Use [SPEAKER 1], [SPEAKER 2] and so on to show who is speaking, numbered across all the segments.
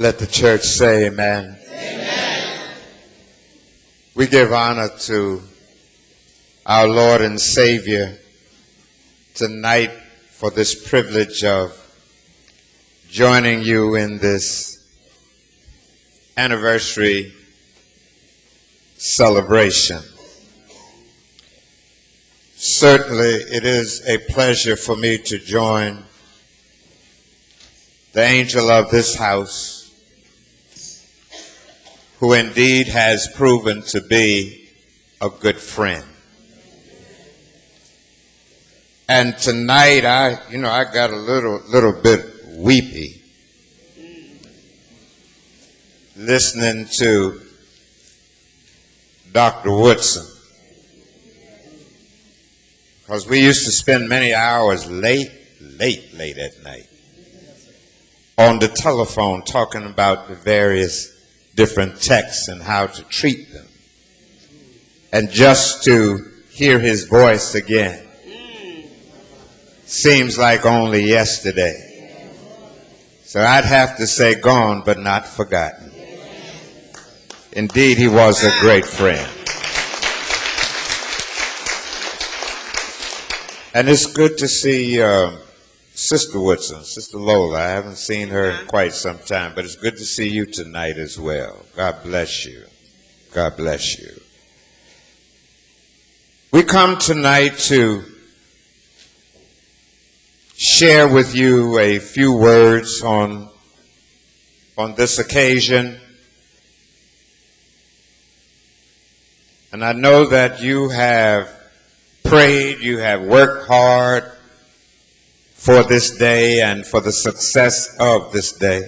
[SPEAKER 1] Let the church say amen.
[SPEAKER 2] Amen.
[SPEAKER 1] We give honor to our Lord and Savior tonight for this privilege of joining you in this anniversary celebration. Certainly, it is a pleasure for me to join the angel of this house, who indeed has proven to be a good friend. And tonight, I got a little bit weepy listening to Dr. Woodson, because we used to spend many hours late at night on the telephone talking about the various different texts and how to treat them. And just to hear his voice again seems like only yesterday. So I'd have to say gone but not forgotten. Indeed, he was a great friend. And it's good to see Sister Woodson, Sister Lola. I haven't seen her in quite some time, but it's good to see you tonight as well. God bless you. God bless you. We come tonight to share with you a few words on this occasion. And I know that you have prayed, you have worked hard for this day and for the success of this day.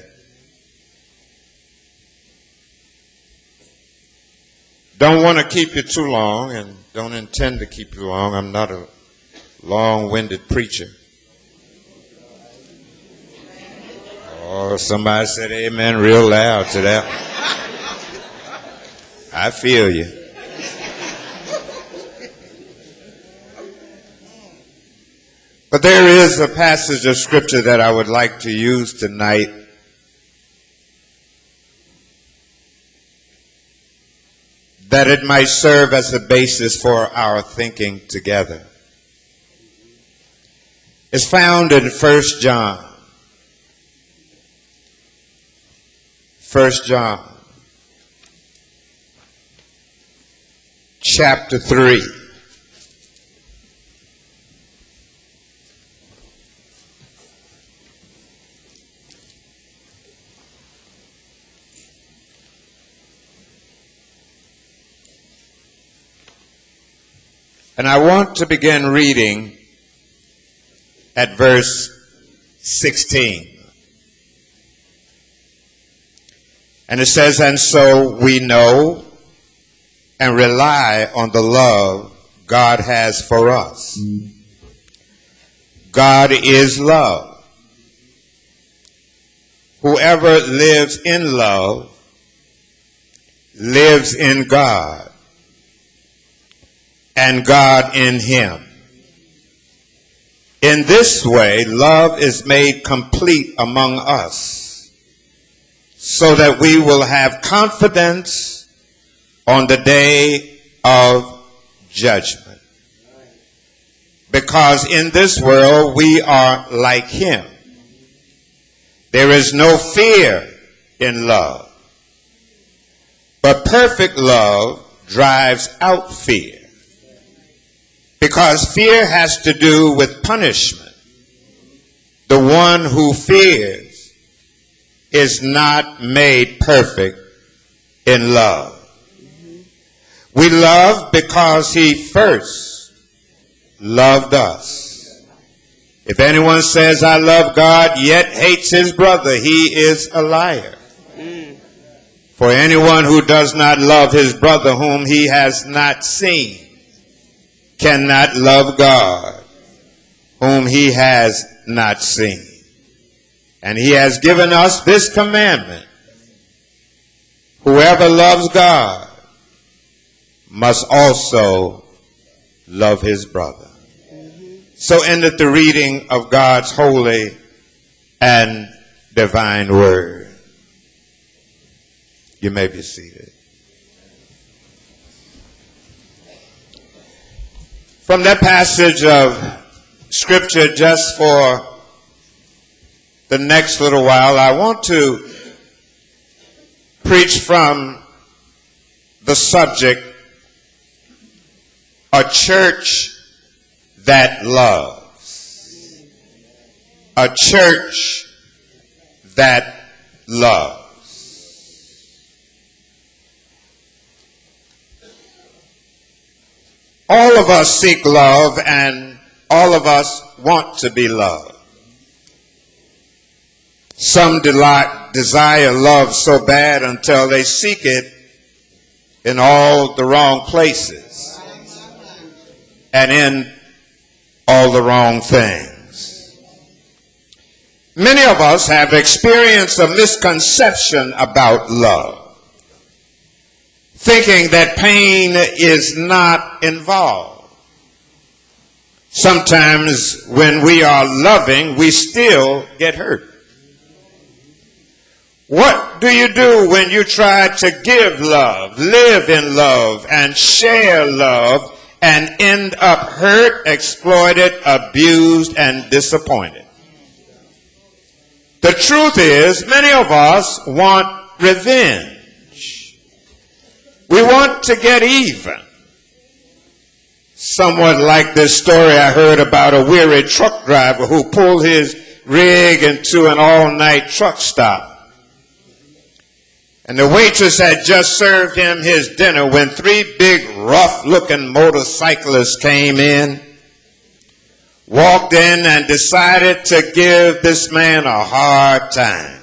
[SPEAKER 1] Don't want to keep you too long and don't intend to keep you long. I'm not a long-winded preacher. Oh, somebody said amen real loud to that. I feel you. But there is a passage of scripture that I would like to use tonight that it might serve as a basis for our thinking together. It's found in 1 John. 1 John chapter 3. And I want to begin reading at verse 16. And it says, "And so we know and rely on the love God has for us. God is love. Whoever lives in love lives in God, and God in him. In this way, love is made complete among us, so that we will have confidence on the day of judgment. Because in this world we are like him. There is no fear in love, but perfect love drives out fear. Because fear has to do with punishment. The one who fears is not made perfect in love. We love because he first loved us. If anyone says, I love God, yet hates his brother, he is a liar. For anyone who does not love his brother whom he has not seen cannot love God whom he has not seen. And he has given us this commandment: whoever loves God must also love his brother. So endeth the reading of God's holy and divine word. You may be seated. From that passage of Scripture, just for the next little while, I want to preach from the subject, a church that loves. A church that loves. All of us seek love, and all of us want to be loved. Some desire love so bad until they seek it in all the wrong places and in all the wrong things. Many of us have experienced a misconception about love, thinking that pain is not involved. Sometimes when we are loving, we still get hurt. What do you do when you try to give love, live in love, and share love, and end up hurt, exploited, abused, and disappointed? The truth is, many of us want revenge. We want to get even. Somewhat like this story I heard about a weary truck driver who pulled his rig into an all-night truck stop. And the waitress had just served him his dinner when three big, rough-looking motorcyclists came in, walked in, and decided to give this man a hard time.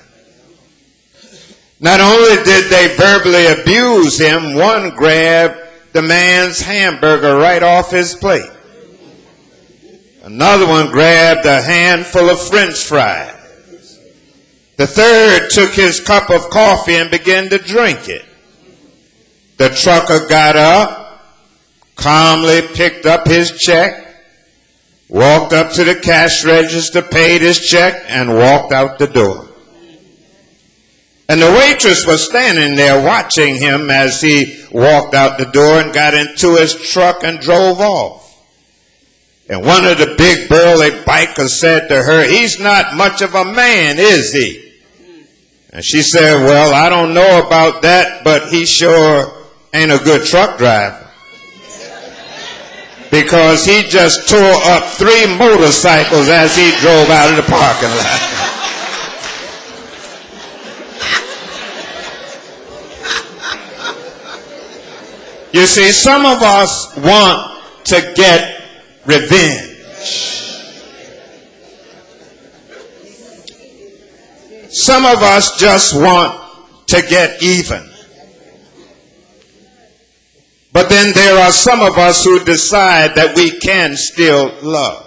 [SPEAKER 1] Not only did they verbally abuse him, one grabbed the man's hamburger right off his plate. Another one grabbed a handful of French fries. The third took his cup of coffee and began to drink it. The trucker got up, calmly picked up his check, walked up to the cash register, paid his check, and walked out the door. And the waitress was standing there watching him as he walked out the door and got into his truck and drove off. And one of the big burly bikers said to her, "He's not much of a man, is he?" And she said, "Well, I don't know about that, but he sure ain't a good truck driver. Because he just tore up 3 motorcycles as he drove out of the parking lot." You see, some of us want to get revenge. Some of us just want to get even. But then there are some of us who decide that we can still love.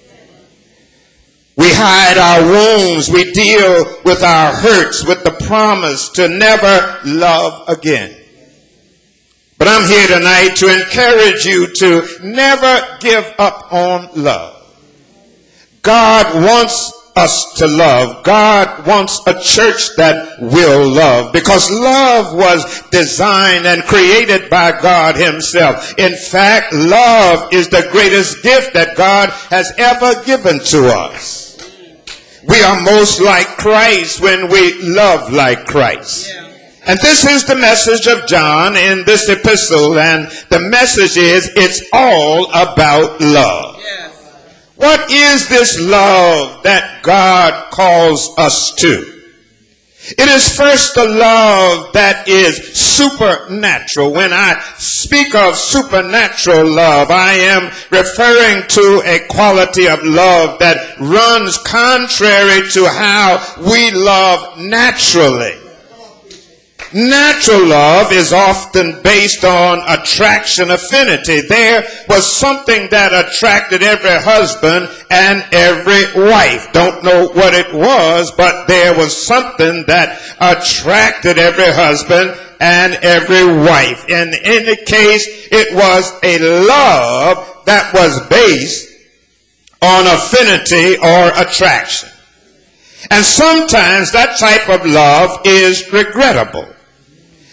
[SPEAKER 1] We hide our wounds. We deal with our hurts with the promise to never love again. But I'm here tonight to encourage you to never give up on love. God wants us to love. God wants a church that will love, because love was designed and created by God himself. In fact, love is the greatest gift that God has ever given to us. We are most like Christ when we love like Christ. And this is the message of John in this epistle, and the message is, it's all about love. What is this love that God calls us to? It is first a love that is supernatural. When I speak of supernatural love, I am referring to a quality of love that runs contrary to how we love naturally. Natural love is often based on attraction, affinity. There was something that attracted every husband and every wife. Don't know what it was, but there was something that attracted every husband and every wife. In any case, it was a love that was based on affinity or attraction. And sometimes that type of love is regrettable.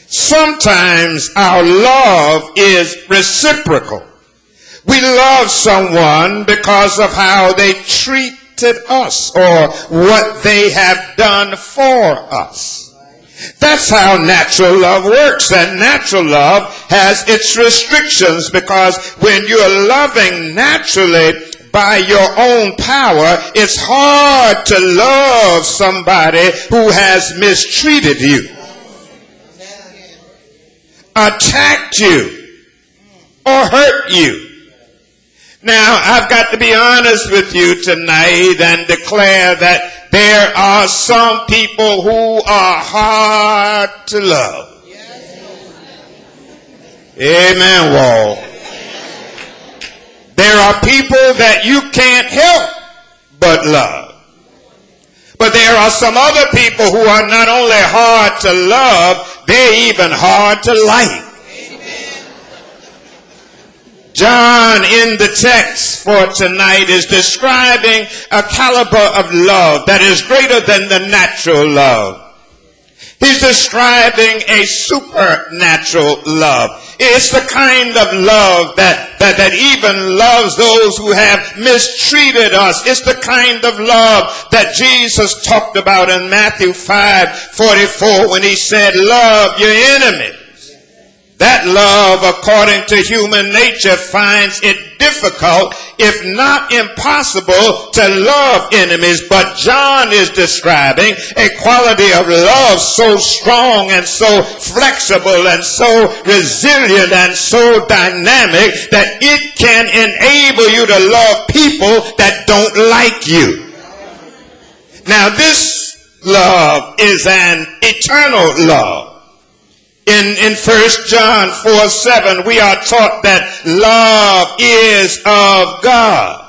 [SPEAKER 1] Sometimes our love is reciprocal. We love someone because of how they treated us or what they have done for us. That's how natural love works. And natural love has its restrictions, because when you're loving naturally by your own power, it's hard to love somebody who has mistreated you, attacked you, or hurt you. Now, I've got to be honest with you tonight and declare that there are some people who are hard to love. Amen, Wall. There are people that you can't help but love. But there are some other people who are not only hard to love, they're even hard to like. John in the text for tonight is describing a caliber of love that is greater than the natural love. He's describing a supernatural love. It's the kind of love that even loves those who have mistreated us. It's the kind of love that Jesus talked about in Matthew 5:44 when he said, love your enemies. That love, according to human nature, finds it difficult, if not impossible, to love enemies. But John is describing a quality of love so strong and so flexible and so resilient and so dynamic that it can enable you to love people that don't like you. Now, this love is an eternal love. In 1 John 4:7, we are taught that love is of God.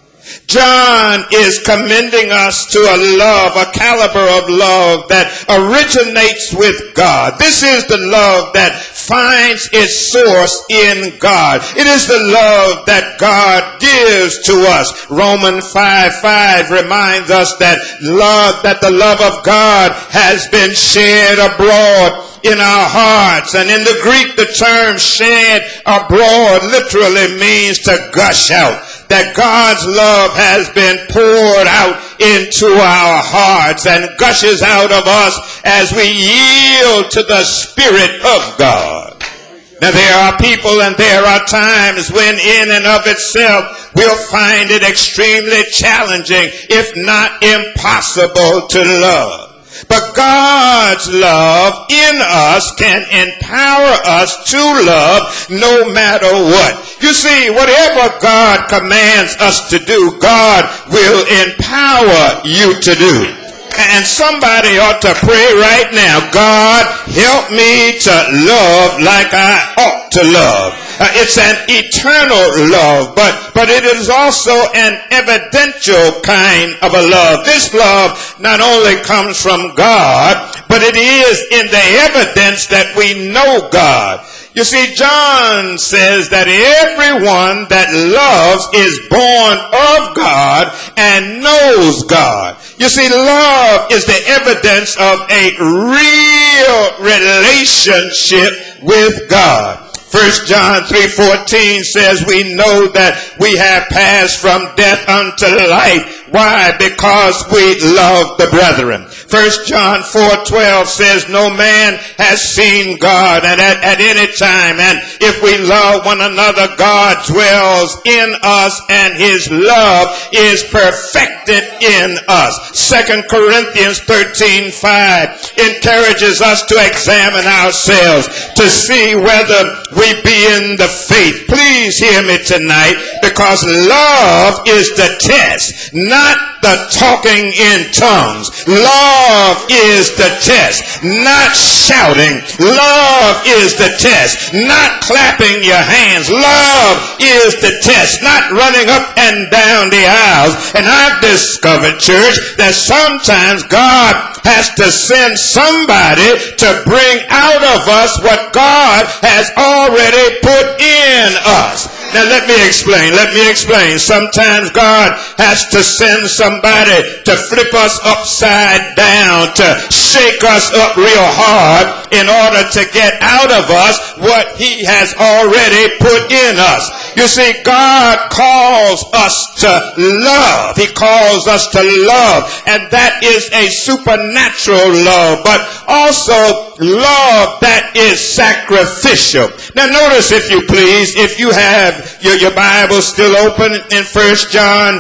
[SPEAKER 1] John is commending us to a love, a caliber of love that originates with God. This is the love that finds its source in God. It is the love that God gives to us. Romans 5:5 reminds us that the love of God has been shed abroad in our hearts. And in the Greek, the term shed abroad literally means to gush out. That God's love has been poured out into our hearts and gushes out of us as we yield to the Spirit of God. Now, there are people and there are times when in and of itself we'll find it extremely challenging, if not impossible, to love. But God's love in us can empower us to love no matter what. You see, whatever God commands us to do, God will empower you to do. And somebody ought to pray right now, God, help me to love like I ought to love. It's an eternal love, but it is also an evidential kind of a love. This love not only comes from God, but it is in the evidence that we know God. You see, John says that everyone that loves is born of God and knows God. You see, love is the evidence of a real relationship with God. 1 John 3:14 says we know that we have passed from death unto life. Why? Because we love the brethren. 1 John 4:12 says no man has seen God at any time. And if we love one another, God dwells in us and his love is perfected in us. 2 Corinthians 13:5 encourages us to examine ourselves to see whether we be in the faith. Please hear me tonight, because love is the test, not the talking in tongues. Love is the test, not shouting. Love is the test, not clapping your hands. Love is the test, not running up and down the aisles. And I've discovered, church, that sometimes God has to send somebody to bring out of us what God has already put in us. Now let me explain. Sometimes God has to send somebody to flip us upside down, to shake us up real hard in order to get out of us what he has already put in us. You see, God calls us to love. He calls us to love, and that is a supernatural love, but also love that is sacrificial. Now notice, if you please, if you have your Bible still open in 1 John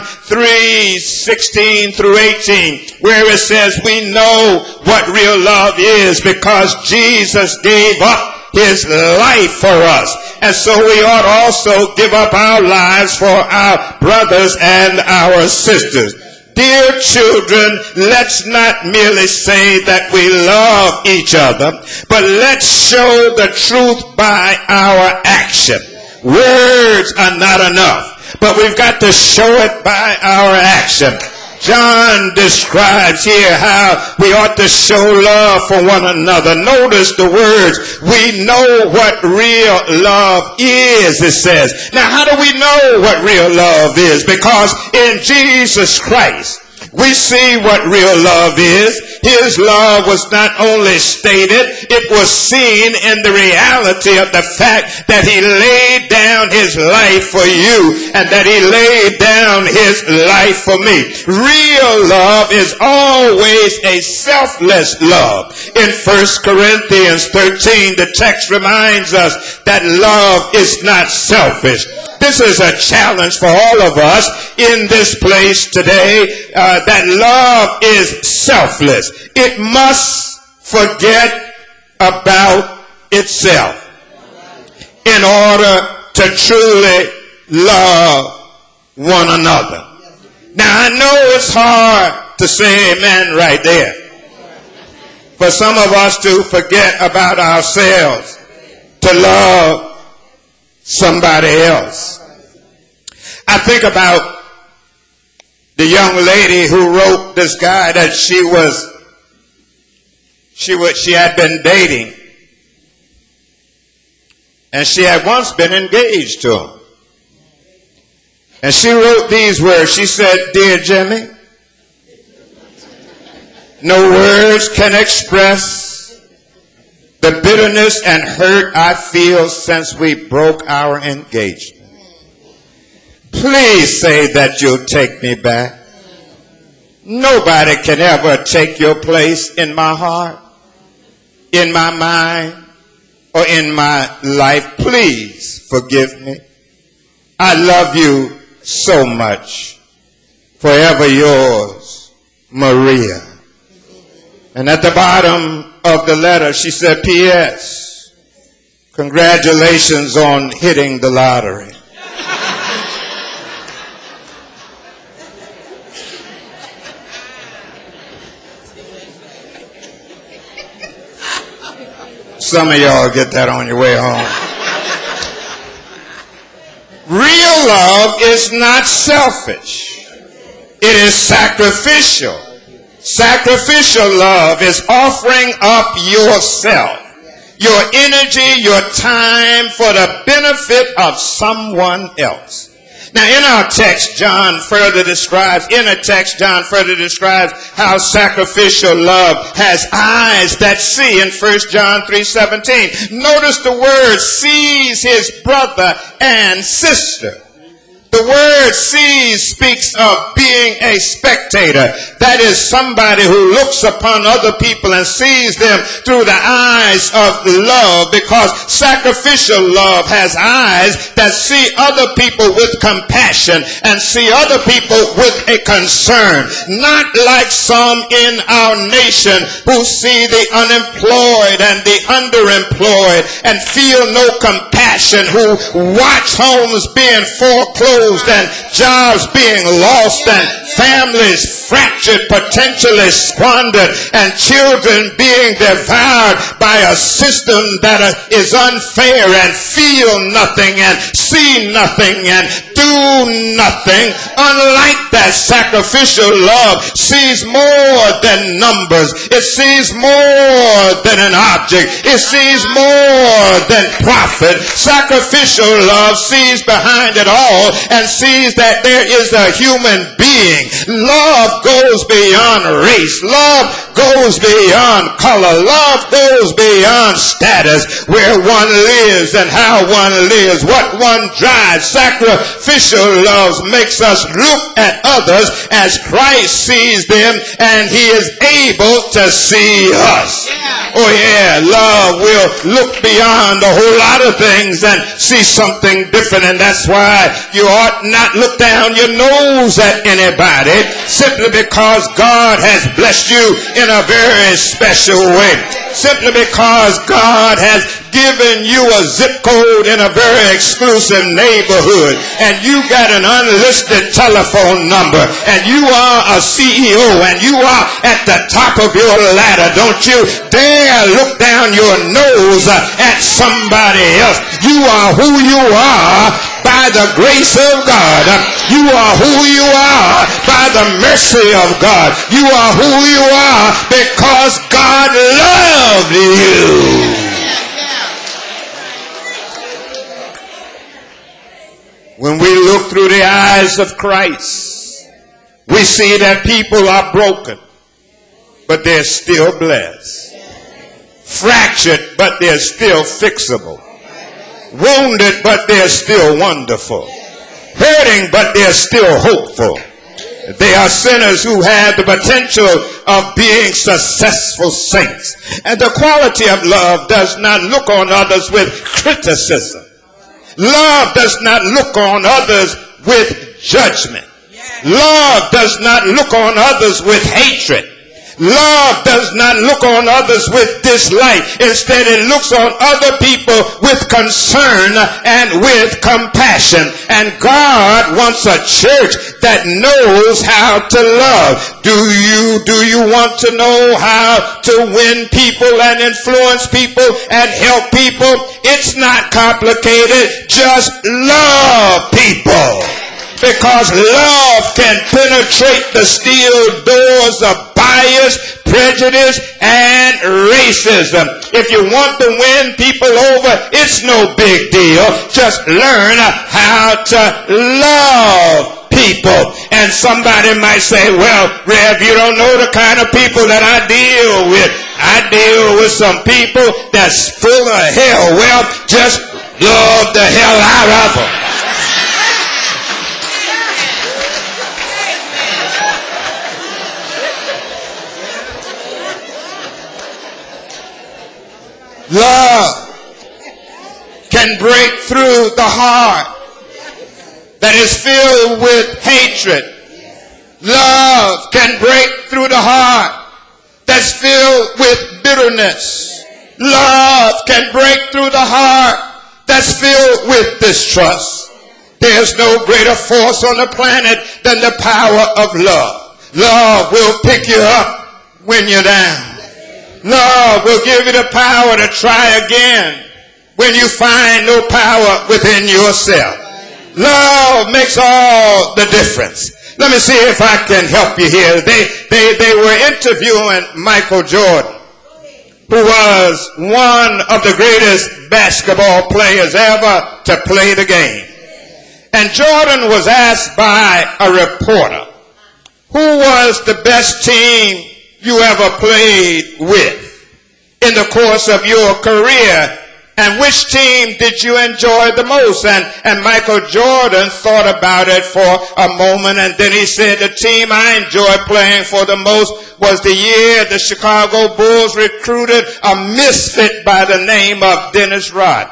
[SPEAKER 1] 3:16 through 18, where it says we know what real love is because Jesus gave up his life for us. And so we ought also give up our lives for our brothers and our sisters. Dear children, let's not merely say that we love each other, but let's show the truth by our action. Words are not enough, but we've got to show it by our action. John describes here how we ought to show love for one another. Notice the words, we know what real love is, it says. Now, how do we know what real love is? Because in Jesus Christ, we see what real love is. His love was not only stated, it was seen in the reality of the fact that he laid down his life for you and that he laid down his life for me. Real love is always a selfless love. In 1 Corinthians 13, the text reminds us that love is not selfish. This is a challenge for all of us in this place today, that love is selfless. It must forget about itself in order to truly love one another. Now, I know it's hard to say amen right there, for some of us to forget about ourselves to love somebody else. I think about the young lady who wrote this guy that she had been dating, and she had once been engaged to him. And she wrote these words. She said, "Dear Jimmy, no words can express the bitterness and hurt I feel since we broke our engagement. Please say that you'll take me back. Nobody can ever take your place in my heart, in my mind, or in my life. Please forgive me. I love you so much. Forever yours, Maria." And at the bottom of the letter, she said, "P.S. Congratulations on hitting the lottery." Some of y'all get that on your way home. Real love is not selfish. It is sacrificial. Sacrificial love is offering up yourself, your energy, your time for the benefit of someone else. Now, in our text, John further describes how sacrificial love has eyes that see in 1 John 3:17. Notice the word sees his brother and sister. The word sees speaks of being a spectator. That is somebody who looks upon other people and sees them through the eyes of love, because sacrificial love has eyes that see other people with compassion and see other people with a concern. Not like some in our nation who see the unemployed and the underemployed and feel no compassion, who watch homes being foreclosed and jobs being lost and families fractured, potentially squandered, and children being devoured by a system that is unfair and feel nothing and see nothing and do nothing. Unlike that, sacrificial love sees more than numbers. It sees more than an object. It sees more than profit. Sacrificial love sees behind it all and sees that there is a human being. Love goes beyond race. Love goes beyond color. Love goes beyond status, where one lives and how one lives, what one drives. Sacrificial love makes us look at others as Christ sees them, and he is able to see us. Oh yeah, love will look beyond a whole lot of things and see something different, and that's why you ought not look down your nose at anybody simply because God has blessed you in a very special way. Simply because God has given you a zip code in a very exclusive neighborhood, and you got an unlisted telephone number, and you are a CEO, and you are at the top of your ladder. Don't you dare look down your nose at somebody else. You are who you are by the grace of God. You are who you are by the mercy of God. You are who you are because God loved you. When we look through the eyes of Christ, we see that people are broken, but they're still blessed. Fractured, but they're still fixable. Wounded, but they're still wonderful. Hurting, but they're still hopeful. They are sinners who have the potential of being successful saints. And the quality of love does not look on others with criticism. Love does not look on others with judgment. Love does not look on others with hatred. Love does not look on others with dislike. Instead, it looks on other people with concern and with compassion. And God wants a church that knows how to love. Do you want to know how to win people and influence people and help people? It's not complicated. Just love people. Because love can penetrate the steel doors of bias, prejudice, and racism. If you want to win people over, it's no big deal. Just learn how to love people. And somebody might say, well, Rev, you don't know the kind of people that I deal with. I deal with some people that's full of hell. Well, just love the hell out of them. Love can break through the heart that is filled with hatred. Love can break through the heart that's filled with bitterness. Love can break through the heart that's filled with distrust. There's no greater force on the planet than the power of love. Love will pick you up when you're down. Love will give you the power to try again when you find no power within yourself. Love makes all the difference. Let me see if I can help you here. They were interviewing Michael Jordan, who was one of the greatest basketball players ever to play the game. And Jordan was asked by a reporter, who was the best team you ever played with in the course of your career, and which team did you enjoy the most? And Michael Jordan thought about it for a moment, and then he said, the team I enjoyed playing for the most was the year the Chicago Bulls recruited a misfit by the name of Dennis Rodman.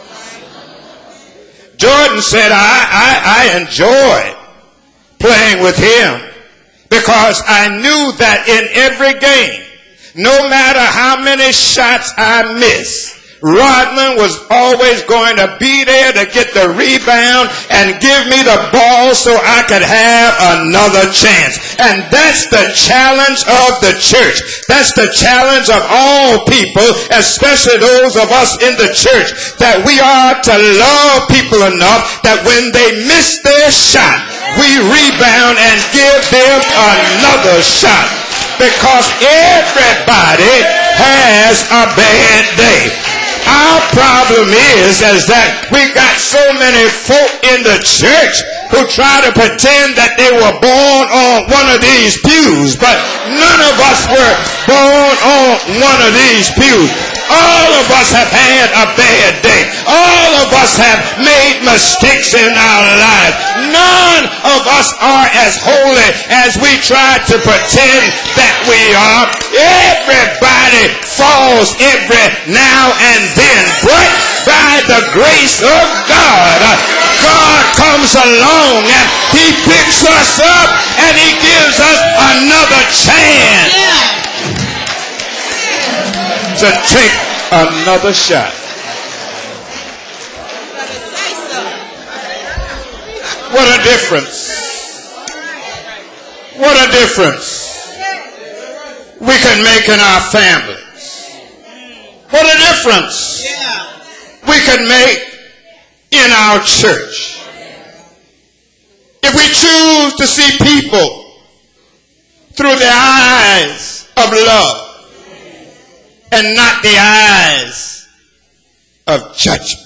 [SPEAKER 1] Jordan said, I enjoyed playing with him because I knew that in every game, no matter how many shots I missed, Rodman was always going to be there to get the rebound and give me the ball so I could have another chance. And that's the challenge of the church. That's the challenge of all people, especially those of us in the church, that we are to love people enough that when they miss their shot, we rebound and give them another shot. Because everybody has a bad day. Our problem is that we got so many folk in the church who try to pretend that they were born on one of these pews, but none of us were born on one of these pews. All of us have had a bad day. All of us have made mistakes in our lives. None of us are as holy as we try to pretend that we are. Everybody falls every now and then, but by the grace of God, God comes along and he picks us up and he gives us another chance to take another shot. What a difference. What a difference we can make in our families. What a difference we can make in our church. If we choose to see people through the eyes of love and not the eyes of judgment.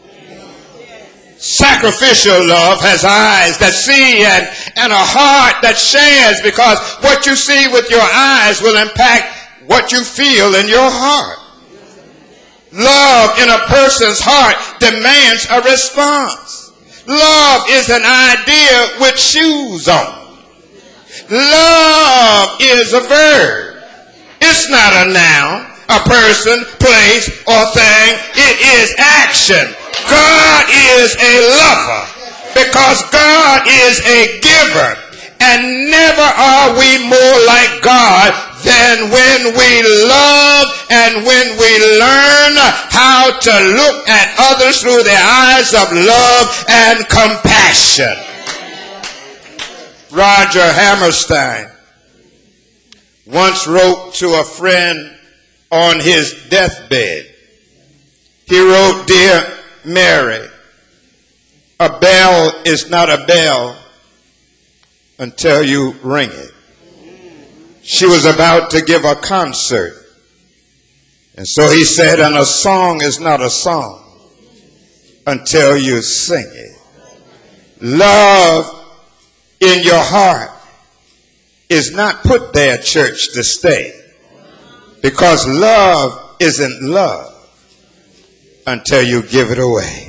[SPEAKER 1] Sacrificial love has eyes that see and a heart that shares, because what you see with your eyes will impact what you feel in your heart. Love in a person's heart demands a response. Love is an idea with shoes on. Love is a verb. It's not a noun, a person, place, or thing. It is action. God is a lover because God is a giver. And never are we more like God than when we love and when we learn how to look at others through the eyes of love and compassion. Roger Hammerstein once wrote to a friend on his deathbed. He wrote, "Dear Mary, a bell is not a bell until you ring it." She was about to give a concert. And so he said, "And a song is not a song until you sing it." Love in your heart is not put there, church, to stay. Because love isn't love until you give it away.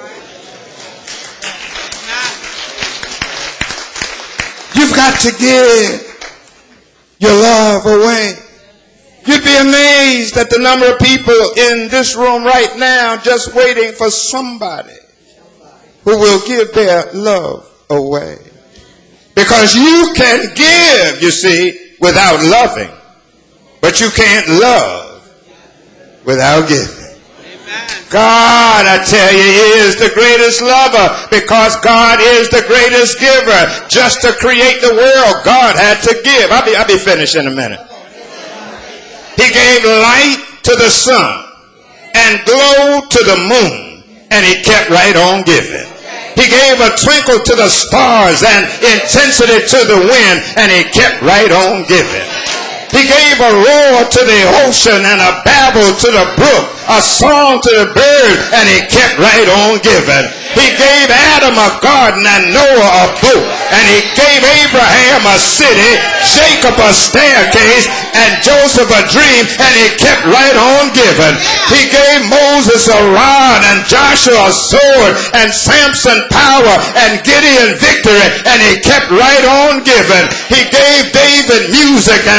[SPEAKER 1] You've got to give your love away. You'd be amazed at the number of people in this room right now just waiting for somebody who will give their love away. Because you can give, you see, without loving. But you can't love without giving. God, I tell you, is the greatest lover because God is the greatest giver. Just to create the world, God had to give. I'll be finished in a minute. He gave light to the sun and glow to the moon, and he kept right on giving. He gave a twinkle to the stars and intensity to the wind, and he kept right on giving. He gave a roar to the ocean and a babble to the brook, a song to the bird, and he kept right on giving. He gave Adam a garden and Noah a boat, and he gave Abraham a city, Jacob a staircase, and Joseph a dream, and he kept right on giving. He gave Moses a rod and Joshua a sword and Samson power and Gideon victory, and he kept right on giving. He gave David music and Solomon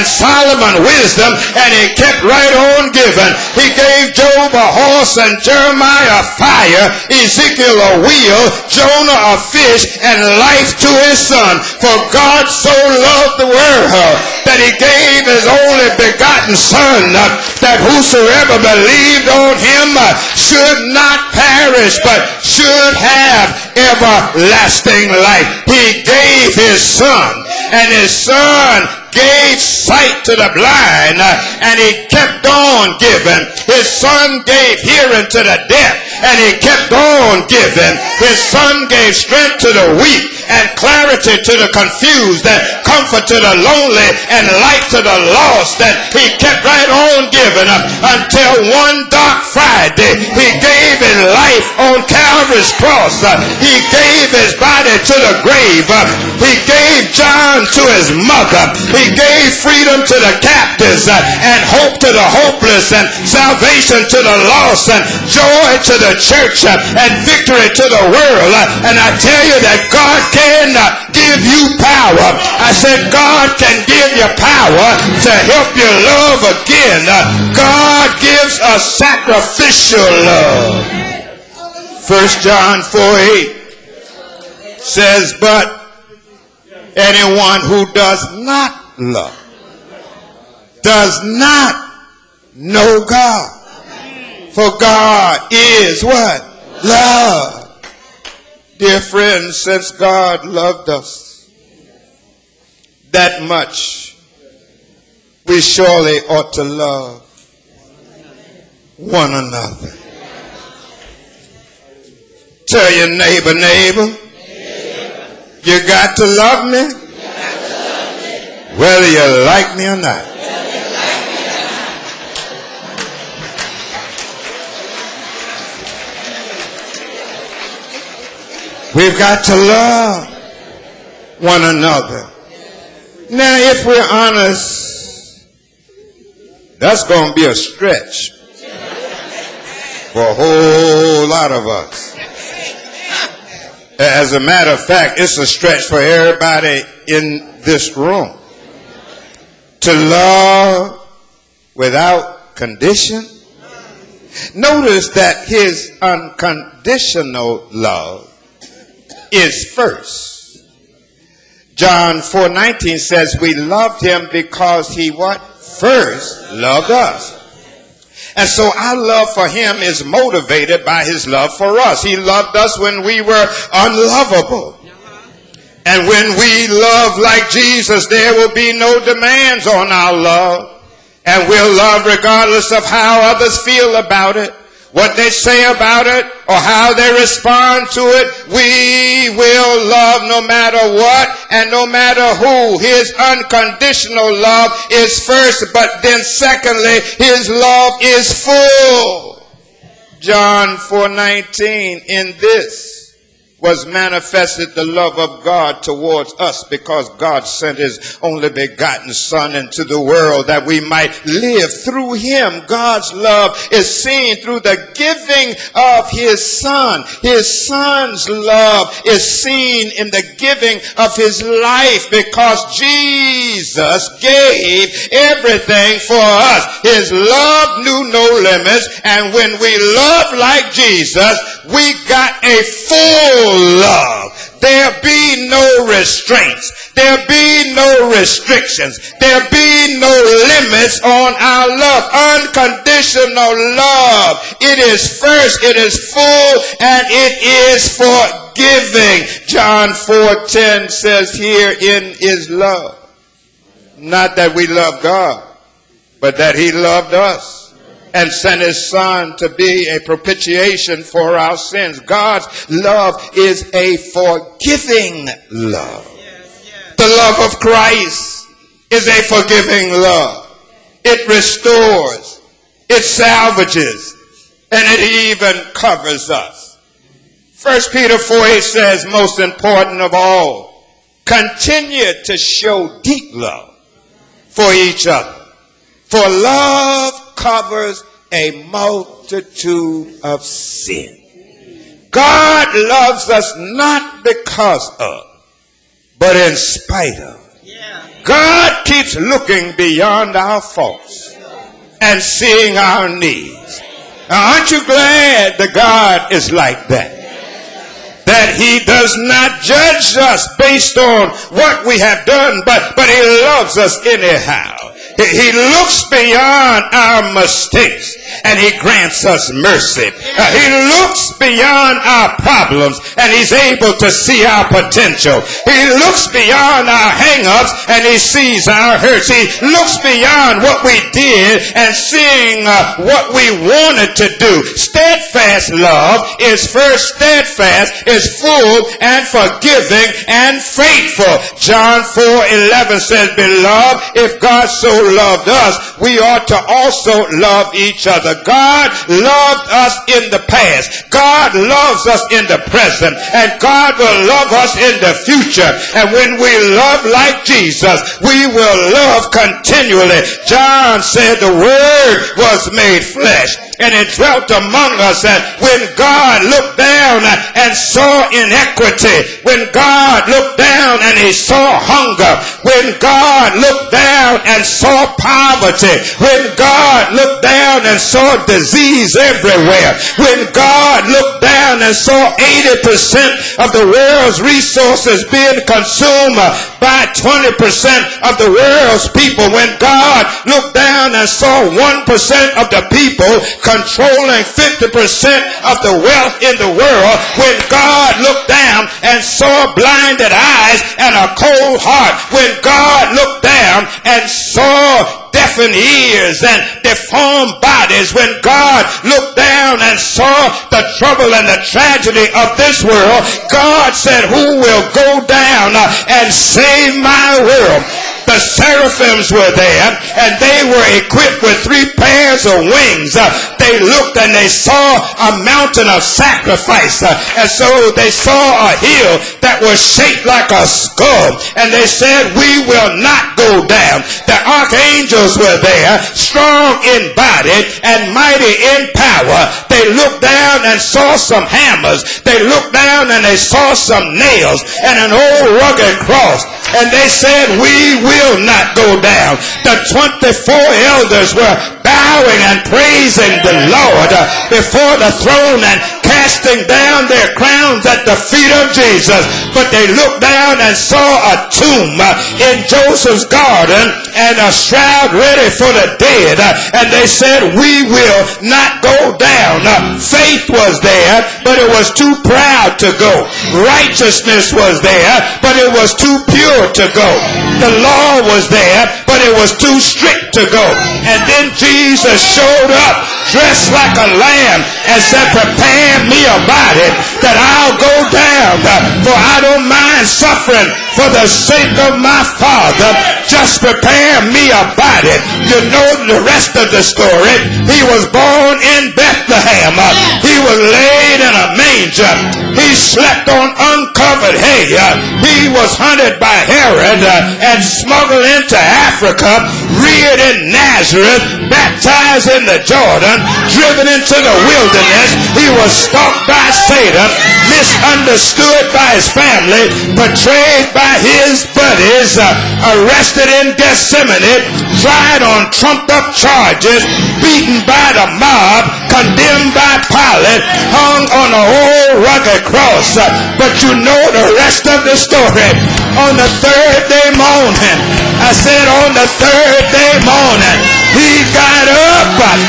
[SPEAKER 1] Solomon wisdom, and he kept right on giving. He gave Job a horse and Jeremiah fire, Ezekiel a wheel, Jonah a fish, and life to his son. For God so loved the world that he gave his only begotten son, that whosoever believed on him should not perish, but should have everlasting life. He gave his son, and his son gave sight to the blind, and he kept on giving. His son gave hearing to the deaf, and he kept on giving. His son gave strength to the weak, and clarity to the confused, and comfort to the lonely, and light to the lost. And he kept right on giving until one dark Friday he gave his life on Calvary's cross. He gave his body to the grave. He gave John to his mother. He gave freedom to the captives, and hope to the hopeless, and salvation to the lost, and joy to the church, and victory to the world. And I tell you that God can give you power. I said God can give you power to help you love again. God gives a sacrificial love. 1 John 4:8 says, but anyone who does not love does not know God. For God is what? Love. Dear friends, since God loved us that much, we surely ought to love one another. Tell your neighbor, you got to love me, whether you like me or not. We've got to love one another. Now, if we're honest, that's going to be a stretch for a whole lot of us. As a matter of fact, it's a stretch for everybody in this room. To love without condition. Notice that his unconditional love is first. John 4:19 says we loved him because he what? First loved us. And so our love for him is motivated by his love for us. He loved us when we were unlovable. And when we love like Jesus, there will be no demands on our love. And we'll love regardless of how others feel about it, what they say about it, or how they respond to it. We will love no matter what and no matter who. His unconditional love is first, but then secondly, his love is full. John 4:19, in this was manifested the love of God towards us, because God sent his only begotten Son into the world that we might live through him. God's love is seen through the giving of his Son. His Son's love is seen in the giving of his life, because Jesus gave everything for us. His love knew no limits, and when we love like Jesus, we got a full love. There be no restraints. There be no restrictions. There be no limits on our love. Unconditional love. It is first, it is full, and it is forgiving. John 4:10 says herein is love. Not that we love God, but that he loved us and sent his Son to be a propitiation for our sins. God's love is a forgiving love. The love of Christ is a forgiving love. It restores, it salvages, and it even covers us. 1 Peter 4:8 says, most important of all, continue to show deep love for each other. For love covers a multitude of sin. God loves us not because of, but in spite of. God keeps looking beyond our faults and seeing our needs. Now, aren't you glad that God is like that? That he does not judge us based on what we have done, but he loves us anyhow. He looks beyond our mistakes and he grants us mercy. He looks beyond our problems and he's able to see our potential. He looks beyond our hang-ups and he sees our hurts. He looks beyond what we did and seeing what we wanted to do. Steadfast love is first steadfast, is full and forgiving and faithful. John 4:11 says, beloved, if God so loved us, we ought to also love each other. God loved us in the past. God loves us in the present. And God will love us in the future. And when we love like Jesus, we will love continually. John said the Word was made flesh and it dwelt among us. And when God looked down and saw inequity, when God looked down and he saw hunger, when God looked down and saw poverty, when God looked down and saw disease everywhere, when God looked down and saw 80% of the world's resources being consumed by 20% of the world's people, when God looked down and saw 1% of the people controlling 50% of the wealth in the world, when God looked down and saw blinded eyes and a cold heart, when God looked down and saw deafened ears and deformed bodies, when God looked down and saw the trouble and the tragedy of this world, God said, who will go down and save my world? The seraphims were there and they were equipped with 3 pairs of wings. They looked and they saw a mountain of sacrifice, and so they saw a hill that was shaped like a skull, and they said, we will not go down. The archangels were there, strong in body and mighty in power. They looked down and saw some hammers. They looked down and they saw some nails and an old rugged cross, and they said, we will not go down. The 24 elders were bowing and praising the Lord before the throne and casting down their crowns at the feet of Jesus. But they looked down and saw a tomb in Joseph's garden and a shroud ready for the dead, and they said, we will not go down. Faith was there, but it was too proud to go. Righteousness was there, but it was too pure to go. The law was there, but it was too strict to go. And then Jesus showed up dressed like a lamb and said, prepare me a body that I'll go down, for I don't mind suffering for the sake of my Father. Just prepare me a body. You know the rest of the story. He was born in Bethlehem. He was laid in a manger. He slept on uncovered hay. He was hunted by Herod and smuggled into Africa, reared in Nazareth, baptized in the Jordan, driven into the wilderness. He was stalked by Satan, misunderstood by his family, betrayed by his buddies, arrested in Gethsemane, tried on trumped up charges, beaten by the mob, condemned by Pilate, hung on a old rugged cross. But you know the rest of the story. On the 3rd day morning, I said on the 3rd day morning, he got up.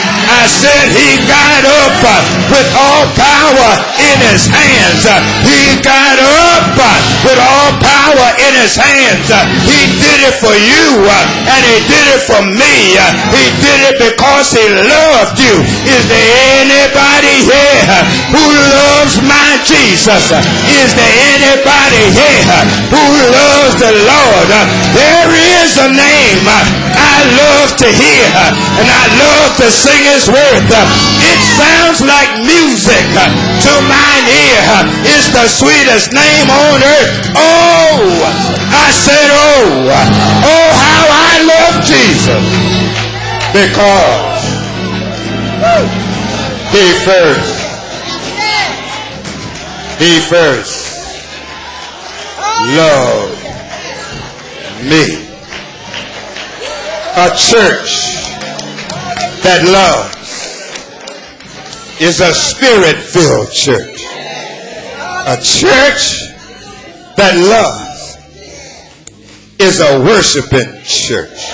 [SPEAKER 1] I said he got up with all power in his hands. He got up with all power in his hands. He did it for you and he did it for me. He did it because he loved you. Is there anybody here who loves my Jesus? Is there anybody here who loves the Lord? There is a name I love to hear and I love to sing his word. It sounds like music to mine ear. It's the sweetest name on earth. Oh, I said, oh, how I love Jesus, because he first loved me. A church that loves is a spirit-filled church. A church that loves is a worshiping church.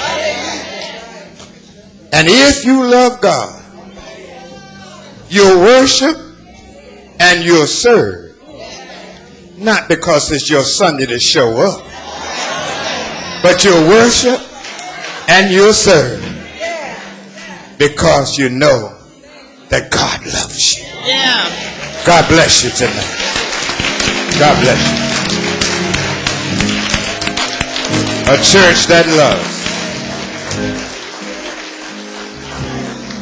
[SPEAKER 1] And if you love God, you'll worship and you'll serve. Not because it's your Sunday to show up, but you'll worship and you'll serve because you know that God loves you.
[SPEAKER 2] Yeah.
[SPEAKER 1] God bless you tonight. God bless you. A church that loves